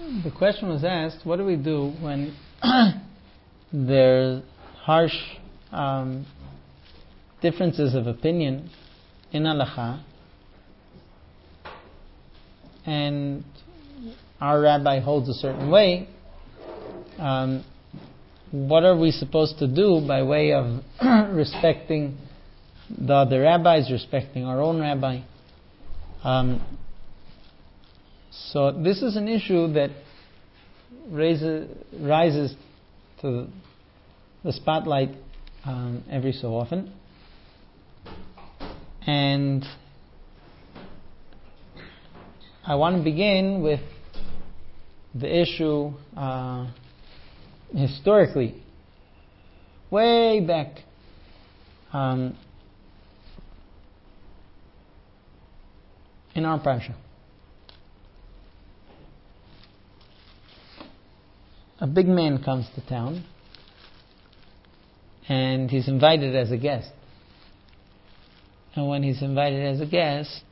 The question was asked, what do we do when there's harsh differences of opinion in halacha, and our rabbi holds a certain way? What are we supposed to do by way of respecting the other rabbis, respecting our own rabbi? So this is an issue that rises to the spotlight every so often. And I want to begin with the issue historically, way back. In our parsha, a big man comes to town and he's invited as a guest. And when he's invited as a guest,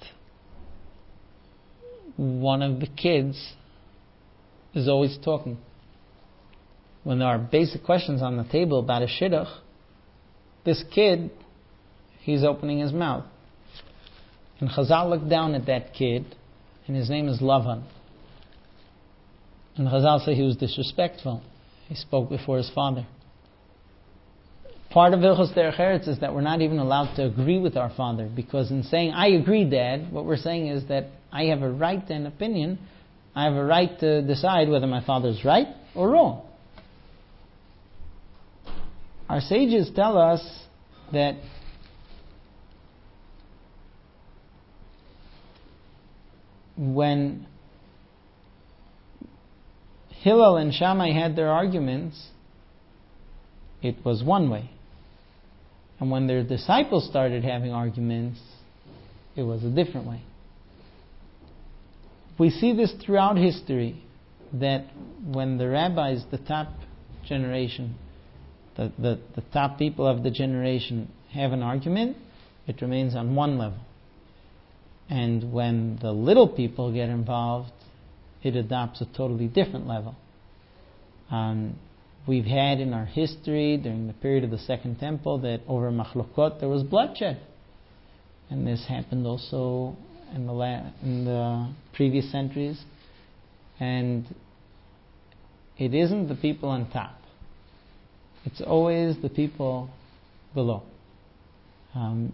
one of the kids is always talking. When there are basic questions on the table about a shidduch, this kid, he's opening his mouth. And Chazal looked down at that kid, and his name is Lavan. And Chazal said he was disrespectful. He spoke before his father. Part of Hilchos Derech Eretz is that we're not even allowed to agree with our father, because in saying, I agree, Dad, what we're saying is that I have a right to an opinion. I have a right to decide whether my father's right or wrong. Our sages tell us that when Hillel and Shammai had their arguments, it was one way. And when their disciples started having arguments, it was a different way. We see this throughout history, that when the rabbis, the top generation, the top people of the generation have an argument, it remains on one level. And when the little people get involved, it adopts a totally different level. We've had in our history, during the period of the Second Temple, that over machlokot there was bloodshed. And this happened also in the previous centuries. And it isn't the people on top. It's always the people below. When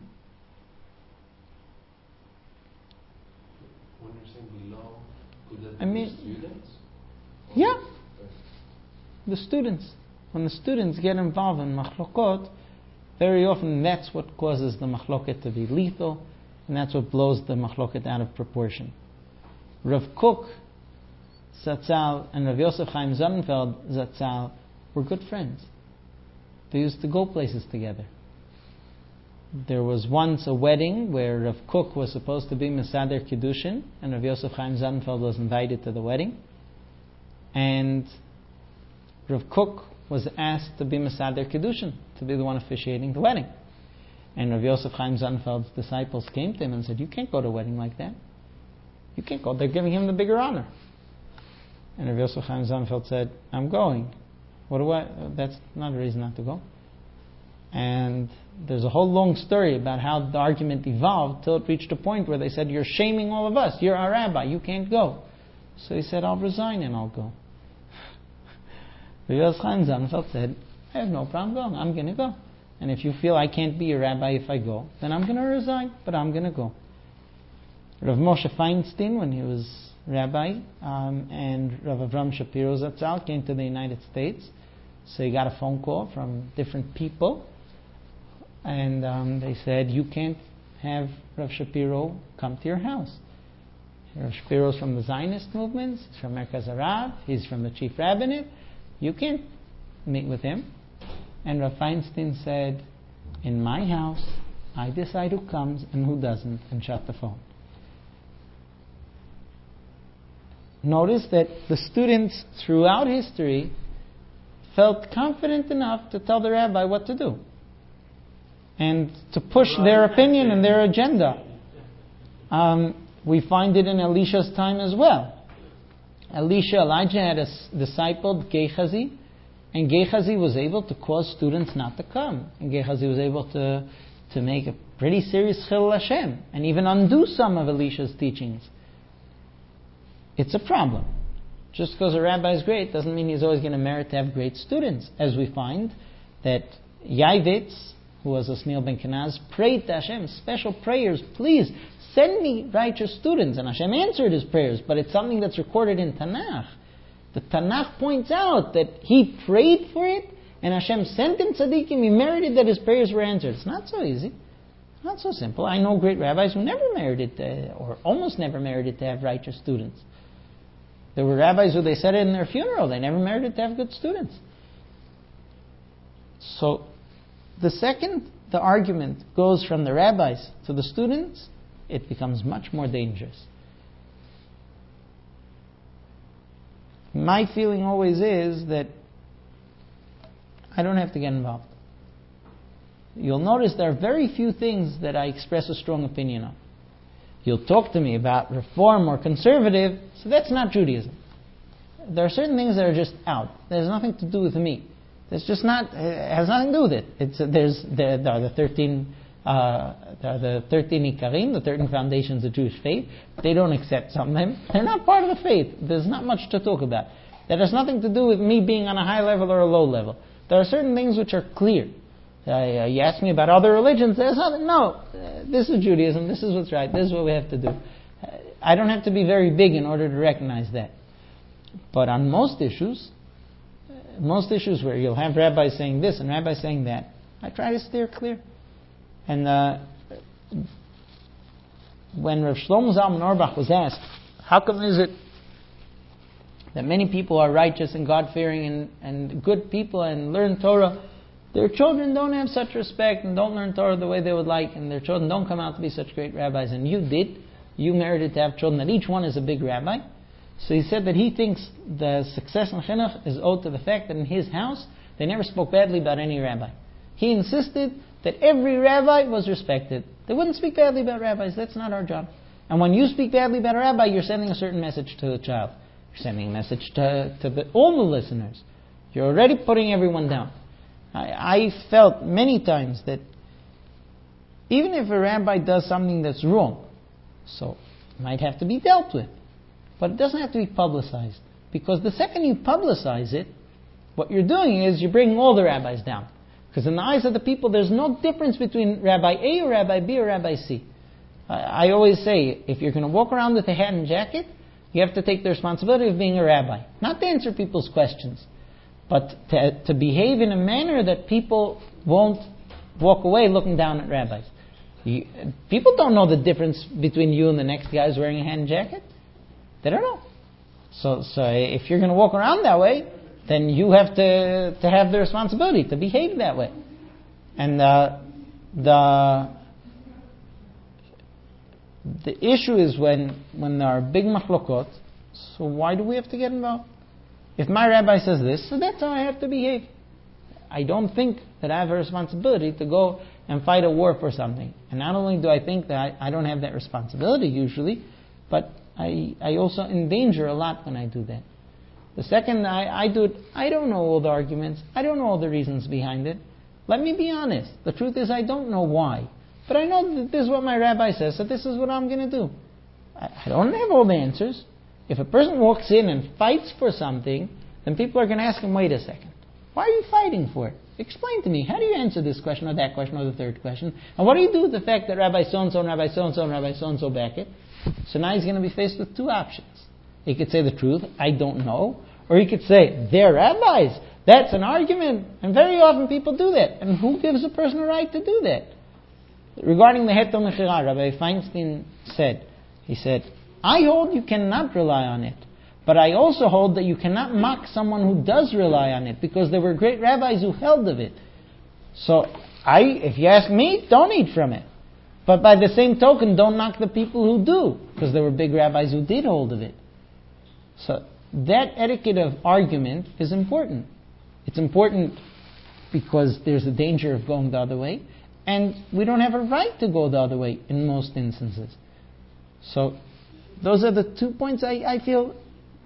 you're saying below, could that be the students? Yeah. The students. When the students get involved in machlokot, very often that's what causes the machloket to be lethal, and that's what blows the machloket out of proportion. Rav Kook Zatzal and Rav Yosef Chaim Sonnenfeld Zatzal were good friends. They used to go places together. There was once a wedding where Rav Kook was supposed to be Mesader Kiddushin, and Rav Yosef Chaim Sonnenfeld was invited to the wedding. And Rav Kook was asked to be Mesader Kiddushin, to be the one officiating the wedding. And Rav Yosef Chaim Sonnenfeld's disciples came to him and said, you can't go to a wedding like that. You can't go. They're giving him the bigger honor. And Rav Yosef Chaim Sonnenfeld said, I'm going. That's not a reason not to go. And there's a whole long story about how the argument evolved till it reached a point where they said, you're shaming all of us. You're our rabbi. You can't go. So he said, I'll resign and I'll go. Rav Yosef Chaim Sonnenfeld said, I have no problem going. I'm going to go. And if you feel I can't be a rabbi if I go, then I'm going to resign, but I'm going to go. Rav Moshe Feinstein, when he was rabbi, and Rav Avram Shapiro Zatzal came to the United States, so he got a phone call from different people, and they said, you can't have Rav Shapiro come to your house. Rav Shapiro's from the Zionist movements, he's from Merkaz Harav, he's from the Chief Rabbinate, you can't meet with him. And Rav Feinstein said, in my house, I decide who comes and who doesn't, and shut the phone. Notice that the students throughout history felt confident enough to tell the rabbi what to do and to push their opinion and their agenda. We find it in Elisha's time as well. Elijah had a disciple, Gehazi, and Gehazi was able to cause students not to come. And Gehazi was able to make a pretty serious Chilul Hashem, and even undo some of Elisha's teachings. It's a problem. Just because a rabbi is great doesn't mean he's always going to merit to have great students. As we find that Yaivitz, who was Osniel ben Kenaz, prayed to Hashem special prayers, please send me righteous students. And Hashem answered his prayers, but it's something that's recorded in Tanakh. The Tanakh points out that he prayed for it, and Hashem sent him tzaddikim. He merited that his prayers were answered. It's not so easy. Not so simple. I know great rabbis who never merited or almost never merited to have righteous students. There were rabbis who they said it in their funeral. They never merited to have good students. So, the second the argument goes from the rabbis to the students, it becomes much more dangerous. My feeling always is that I don't have to get involved. You'll notice there are very few things that I express a strong opinion on. You'll talk to me about reform or conservative, so that's not Judaism. There are certain things that are just out. There's nothing to do with me. It's just not. It has nothing to do with it. There are the 13 Ikarim, the 13 foundations of Jewish faith. They don't accept some of them. They're not part of the faith. There's not much to talk about. That has nothing to do with me being on a high level or a low level. There are certain things which are clear. You ask me about other religions. There's nothing. No, this is Judaism. This is what's right. This is what we have to do. I don't have to be very big in order to recognize that. But on most issues where you'll have rabbis saying this and rabbis saying that, I try to steer clear. And when Rav Shlomo Zalman Auerbach was asked, how come is it that many people are righteous and God-fearing and good people and learn Torah, their children don't have such respect and don't learn Torah the way they would like, and their children don't come out to be such great rabbis, and you merited to have children, that each one is a big rabbi? So he said that he thinks the success in chinuch is owed to the fact that in his house they never spoke badly about any rabbi. He insisted that every rabbi was respected. They wouldn't speak badly about rabbis. That's not our job. And when you speak badly about a rabbi, you're sending a certain message to the child. You're sending a message to all the listeners. You're already putting everyone down. I felt many times that even if a rabbi does something that's wrong, so it might have to be dealt with, but it doesn't have to be publicized. Because the second you publicize it, what you're doing is you're bringing all the rabbis down. Because in the eyes of the people, there's no difference between Rabbi A or Rabbi B or Rabbi C. I always say, if you're going to walk around with a hat and jacket, you have to take the responsibility of being a rabbi. Not to answer people's questions, but to behave in a manner that people won't walk away looking down at rabbis. People don't know the difference between you and the next guy who's wearing a hat and jacket. They don't know. So if you're going to walk around that way, then you have to have the responsibility to behave that way. And the issue is when there are big machlokot, so why do we have to get involved? If my rabbi says this, so that's how I have to behave. I don't think that I have a responsibility to go and fight a war for something. And not only do I think that I don't have that responsibility usually, but I also endanger a lot when I do that. The second I do it, I don't know all the arguments. I don't know all the reasons behind it. Let me be honest. The truth is I don't know why. But I know that this is what my rabbi says, so this is what I'm going to do. I don't have all the answers. If a person walks in and fights for something, then people are going to ask him, wait a second. Why are you fighting for it? Explain to me. How do you answer this question or that question or the third question? And what do you do with the fact that Rabbi so-and-so and Rabbi so-and-so and Rabbi so-and-so back it? So now he's going to be faced with two options. He could say the truth, I don't know. Or he could say, they're rabbis. That's an argument. And very often people do that. And who gives a person a right to do that? Regarding the Heter Mechira, Rabbi Feinstein said, he said, I hold you cannot rely on it. But I also hold that you cannot mock someone who does rely on it, because there were great rabbis who held of it. So, if you ask me, don't eat from it. But by the same token, don't knock the people who do, because there were big rabbis who did hold of it. So, that etiquette of argument is important. It's important because there's a danger of going the other way, and we don't have a right to go the other way in most instances. So, those are the 2 points I feel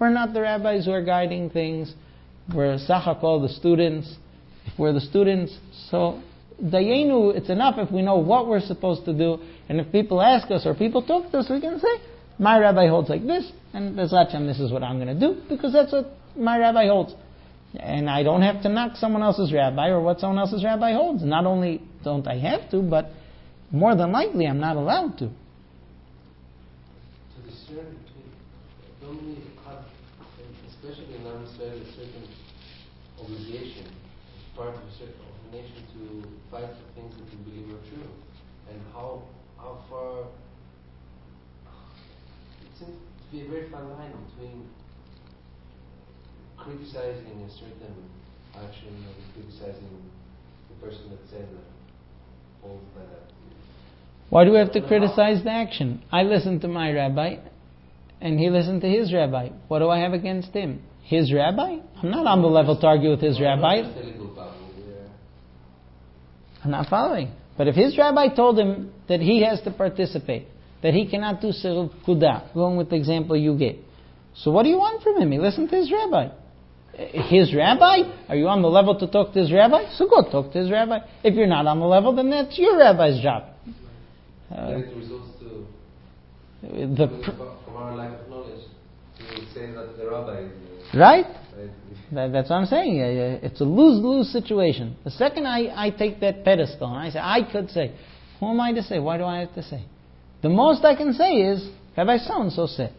We're not the rabbis who are guiding things. We're Sachakol, the students. If we're the students, so Dayenu, it's enough if we know what we're supposed to do, and if people ask us or people talk to us, we can say, my rabbi holds like this, and Bezrat Hashem, this is what I'm going to do, because that's what my rabbi holds. And I don't have to knock someone else's rabbi or what someone else's rabbi holds. Not only don't I have to, but more than likely I'm not allowed to. To discern between, don't we have, especially in our Israel, a certain obligation, as part of a certain obligation to fight for things that we believe are true, and how far it seems to be a very fine line between criticizing a certain action and criticizing the person that says that holds by that. Why do we have to criticize the action? I listen to my rabbi, and he listened to his rabbi. What do I have against him? His rabbi? I'm not on the level to argue with his rabbi. I'm not following. But if his rabbi told him that he has to participate, that he cannot do Siruv Kudah, going with the example you gave, so what do you want from him? He listened to his rabbi. His rabbi? Are you on the level to talk to his rabbi? So go talk to his rabbi. If you're not on the level, then that's your rabbi's job. It results to from our lack of knowledge to say that the rabbi is right. That's what I'm saying. It's a lose-lose situation. The second I take that pedestal and I say, I could say, who am I to say? Why do I have to say? The most I can say is, Rabbi so-and-so said.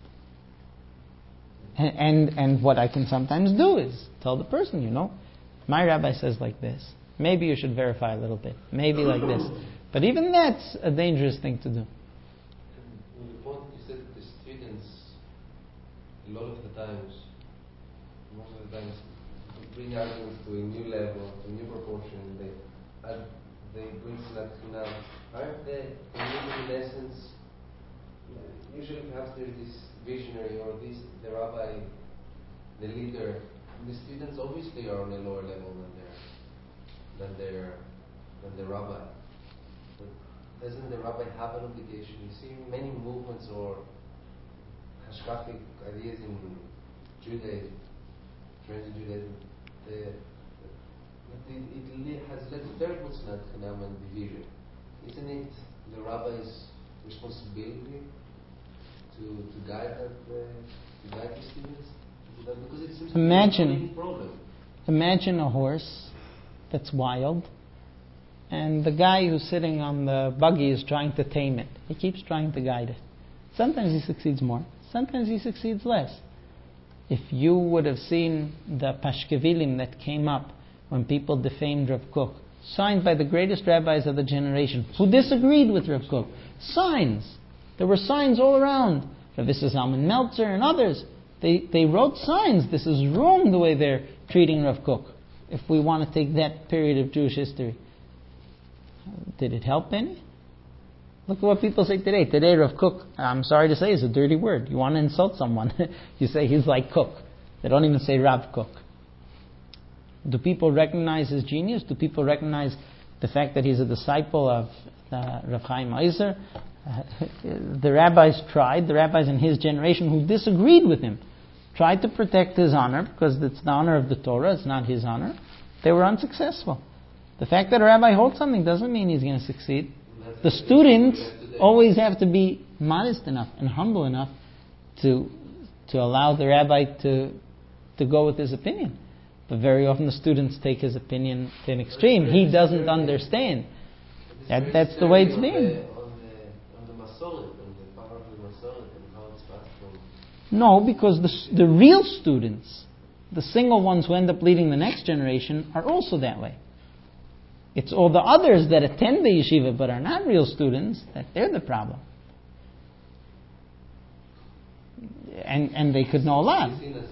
And what I can sometimes do is tell the person, my rabbi says like this. Maybe you should verify a little bit. Maybe like this. But even that's a dangerous thing to do. And the point you said that the students, a lot of the times, most of the times, bring arguments to a new level, to a new proportion. They bring Sinat. Aren't they, in essence, usually perhaps there's this visionary or the rabbi, the leader. And the students obviously are on a lower level than the rabbi. But doesn't the rabbi have an obligation? You see many movements or hashkafic ideas in Judaism, trends in Judaism. It has led to terrible Sinat Chanam and division. Isn't it the rabbi's responsibility to guide the students? Because it seems to be a problem. Imagine a horse that's wild, and the guy who's sitting on the buggy is trying to tame it. He keeps trying to guide it. Sometimes he succeeds more, sometimes he succeeds less. If you would have seen the Pashkevilim that came up when people defamed Rav Kook, signed by the greatest rabbis of the generation, who disagreed with Rav Kook. Signs. There were signs all around. Rav Zalman Meltzer and others. They wrote signs. This is wrong the way they're treating Rav Kook. If we want to take that period of Jewish history. Did it help any? Look at what people say today. Today Rav Kook, I'm sorry to say, is a dirty word. You want to insult someone, you say he's like Kook. They don't even say Rav Kook. Do people recognize his genius? Do people recognize the fact that he's a disciple of Rav Chaim Eiser? The rabbis in his generation who disagreed with him, tried to protect his honor because it's the honor of the Torah, it's not his honor. They were unsuccessful. The fact that a rabbi holds something doesn't mean he's going to succeed. The students always have to be modest enough and humble enough to allow the rabbi to go with his opinion. But very often the students take his opinion to an extreme. He doesn't understand. That's the way it's been. On the Masoret, on the power of the Masoret and how it's passed from... No, because the real students, the single ones who end up leading the next generation, are also that way. It's all the others that attend the yeshiva but are not real students, that they're the problem. And they could know a lot.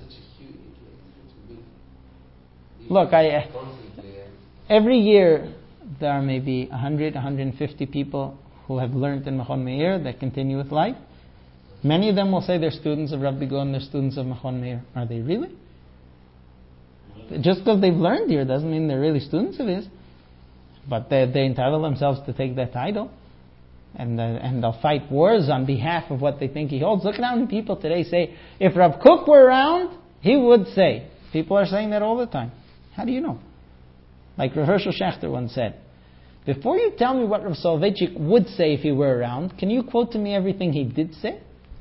Look, every year there are maybe 100, 150 people who have learned in Machon Meir that continue with life. Many of them will say they're students of Rabbi Gon, they're students of Machon Meir. Are they really? Just because they've learned here doesn't mean they're really students of his. But they entitle themselves to take that title. and they'll fight wars on behalf of what they think he holds. Look at how many people today say, if Rav Kook were around, he would say. People are saying that all the time. How do you know? Like Rav Hershel Schachter once said, before you tell me what Rav Soloveitchik would say if he were around, can you quote to me everything he did say?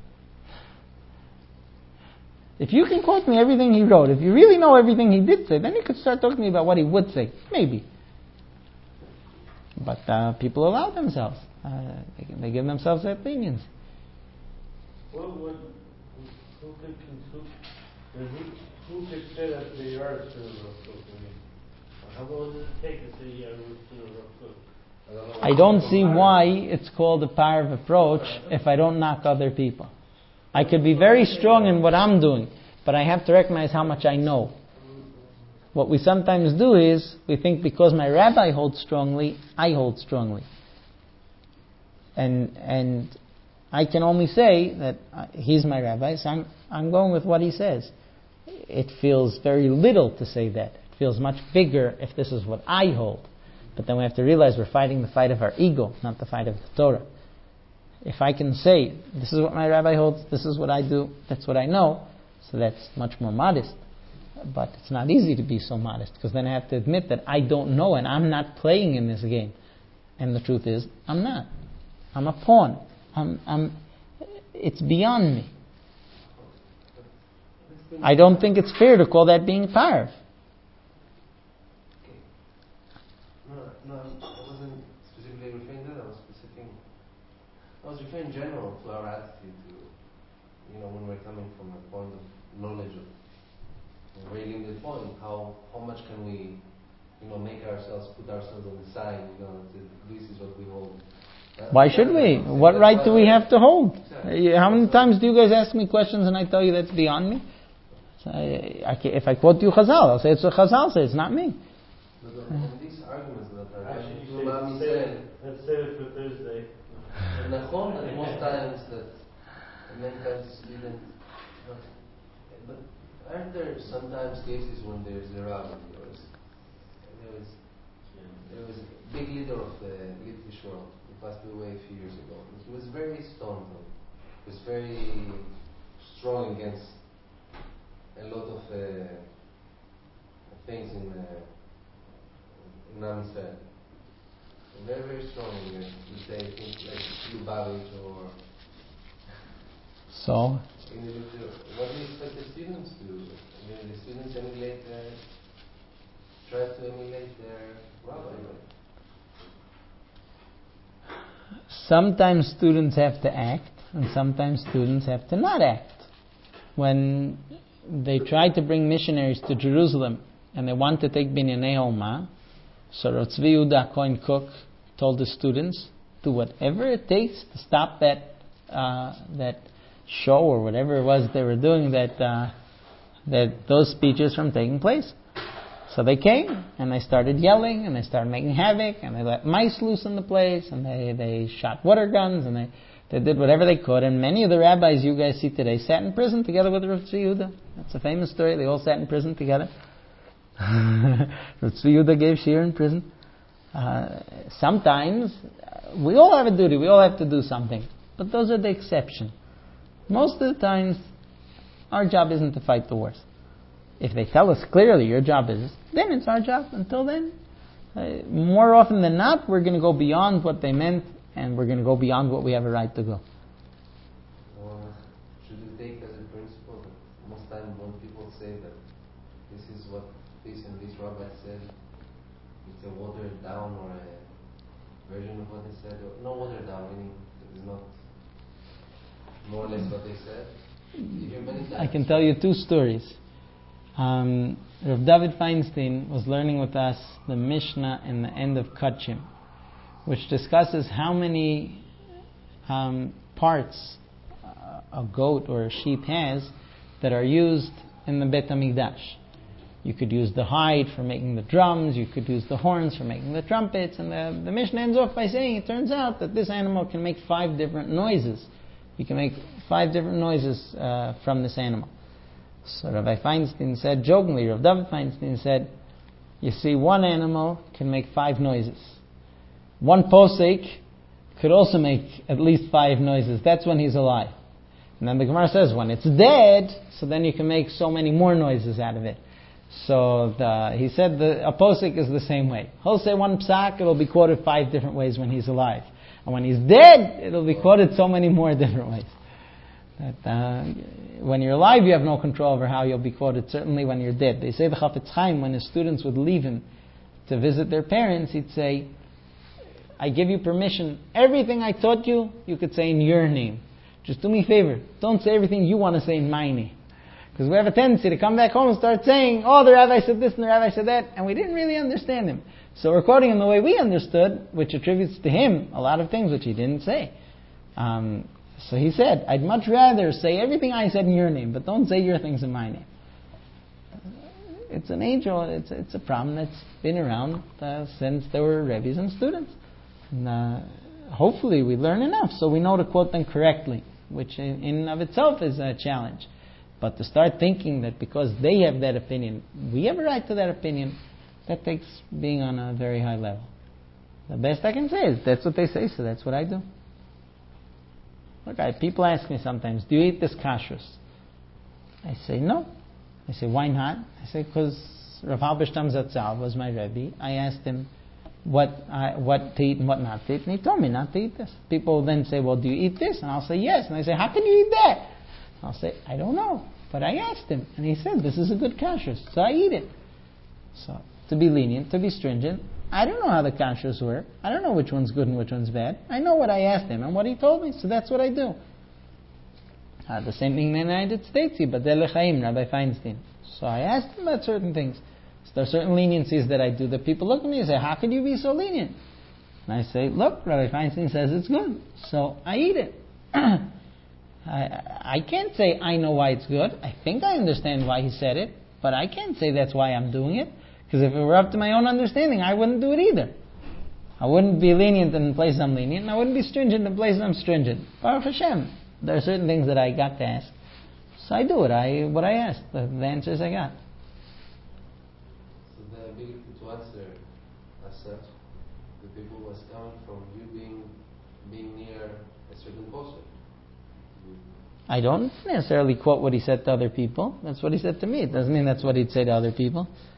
If you can quote me everything he wrote, if you really know everything he did say, then you could start talking to me about what he would say. Maybe. But people allow themselves. They give themselves their opinions. Who could say that they are still Rav Kook? How long does it take to say you are still Rav Kook? I don't see why it's called a Parv approach if I don't knock other people. I could be very strong in what I'm doing, but I have to recognize how much I know. What we sometimes do is, we think because my rabbi holds strongly, I hold strongly. And I can only say that he's my rabbi, so I'm going with what he says. It feels very little to say that. It feels much bigger if this is what I hold. But then we have to realize we're fighting the fight of our ego, not the fight of the Torah. If I can say, this is what my rabbi holds, this is what I do, that's what I know, so that's much more modest. But it's not easy to be so modest, because then I have to admit that I don't know and I'm not playing in this game. And the truth is, I'm not. I'm a pawn. It's beyond me. I don't think it's fair to call that being Parv. No, I wasn't specifically referring to that. I was referring in general to our attitude to, when we're coming from a point of knowledge of a very limited point, how much can we, make ourselves, put ourselves on the side, this is what we hold. Why should we? What right do we have to hold? How many times do you guys ask me questions and I tell you that's beyond me? If I quote you Chazal, I'll say it's what Chazal says, it's not me. These arguments that are let's save it for Thursday. And Nachon, that most times that many times didn't. But aren't there sometimes cases when there's a rabbi? There was a big leader of the Litvish world who passed away a few years ago. He was very stone. He was very strong against a lot of things in Am Yisrael. Very, very strong against, let's say, things like Lubavitch or... So? What do you expect the students to do? The students try to emulate their rabbi. Sometimes students have to act, and sometimes students have to not act. When they tried to bring missionaries to Jerusalem, and they want to take Binyanei Oma, so Rav Tzvi Yehuda Cohen Cook told the students, do whatever it takes to stop that show or whatever it was they were doing, that those speeches from taking place. So they came, and they started yelling, and they started making havoc, and they let mice loose in the place, and they shot water guns, and they did whatever they could. And many of the rabbis you guys see today sat in prison together with Rav Tzvi Yehuda. That's a famous story. They all sat in prison together. Rav Tzvi Yehuda gave shiur in prison. Sometimes we all have a duty. We all have to do something. But those are the exception. Most of the times, our job isn't to fight the wars. If they tell us clearly your job is, then it's our job. Until then, more often than not, we're going to go beyond what they meant, and we're going to go beyond what we have a right to go. Should we take as a principle that most times when people say that this is what this and this rabbi said, it's a watered down or a version of what they said, or no watered down, meaning it is not more or less what they said? I can tell you two stories. Rav David Feinstein was learning with us the Mishnah in the end of Kachim, which discusses how many parts a goat or a sheep has that are used in the Bet HaMikdash. You could use the hide for making the drums, you could use the horns for making the trumpets, and the Mishnah ends off by saying it turns out that this animal can make 5 different noises. You can make 5 different noises from this animal. So Rabbi Feinstein said, jokingly, Rav David Feinstein said, you see, one animal can make 5 noises. One posek could also make at least 5 noises. That's when he's alive. And then the Gemara says, when it's dead, so then you can make so many more noises out of it. So he said a posik is the same way. He'll say one psak, it'll be quoted 5 different ways when he's alive. And when he's dead, it'll be quoted so many more different ways. That when you're alive, you have no control over how you'll be quoted, certainly when you're dead. They say the Chafetz Chaim, when his students would leave him to visit their parents, he'd say, I give you permission, everything I taught you, you could say in your name. Just do me a favor, don't say everything you want to say in my name. Because we have a tendency to come back home and start saying, oh, the rabbi said this and the rabbi said that, and we didn't really understand him. So we're quoting him the way we understood, which attributes to him a lot of things which he didn't say. So he said, I'd much rather say everything I said in your name, but don't say your things in my name. It's an age-old, it's a problem that's been around since there were rabbis and students. And, hopefully we learn enough so we know to quote them correctly, which in and of itself is a challenge. But to start thinking that because they have that opinion, we have a right to that opinion, that takes being on a very high level. The best I can say is, that's what they say, so that's what I do. Look, people ask me sometimes, do you eat this kashrus? I say, no. I say, why not? I say, because Rav Halberstam Zatzal was my Rebbe. I asked him what to eat and what not to eat, and he told me not to eat this. People then say, well, do you eat this? And I'll say, yes. And I say, how can you eat that? I'll say, I don't know. But I asked him, and he said, this is a good kashrus, so I eat it. So, to be lenient, to be stringent, I don't know how the kashrus work. I don't know which one's good and which one's bad. I know what I asked him and what he told me, so that's what I do. The same thing in the United States, Yibadel Lechaim, Rabbi Feinstein. So I asked him about certain things. So there are certain leniencies that I do that people look at me and say, how can you be so lenient? And I say, look, Rabbi Feinstein says it's good, so I eat it. I can't say I know why it's good. I think I understand why he said it, but I can't say that's why I'm doing it. Because if it were up to my own understanding, I wouldn't do it either. I wouldn't be lenient in places I'm lenient, and I wouldn't be stringent in places I'm stringent. Baruch Hashem, there are certain things that I got to ask. So I do it. What I asked, the answers I got. So the ability to answer as such, the people was coming from you being near a certain posture. I don't necessarily quote what he said to other people. That's what he said to me. It doesn't mean that's what he'd say to other people.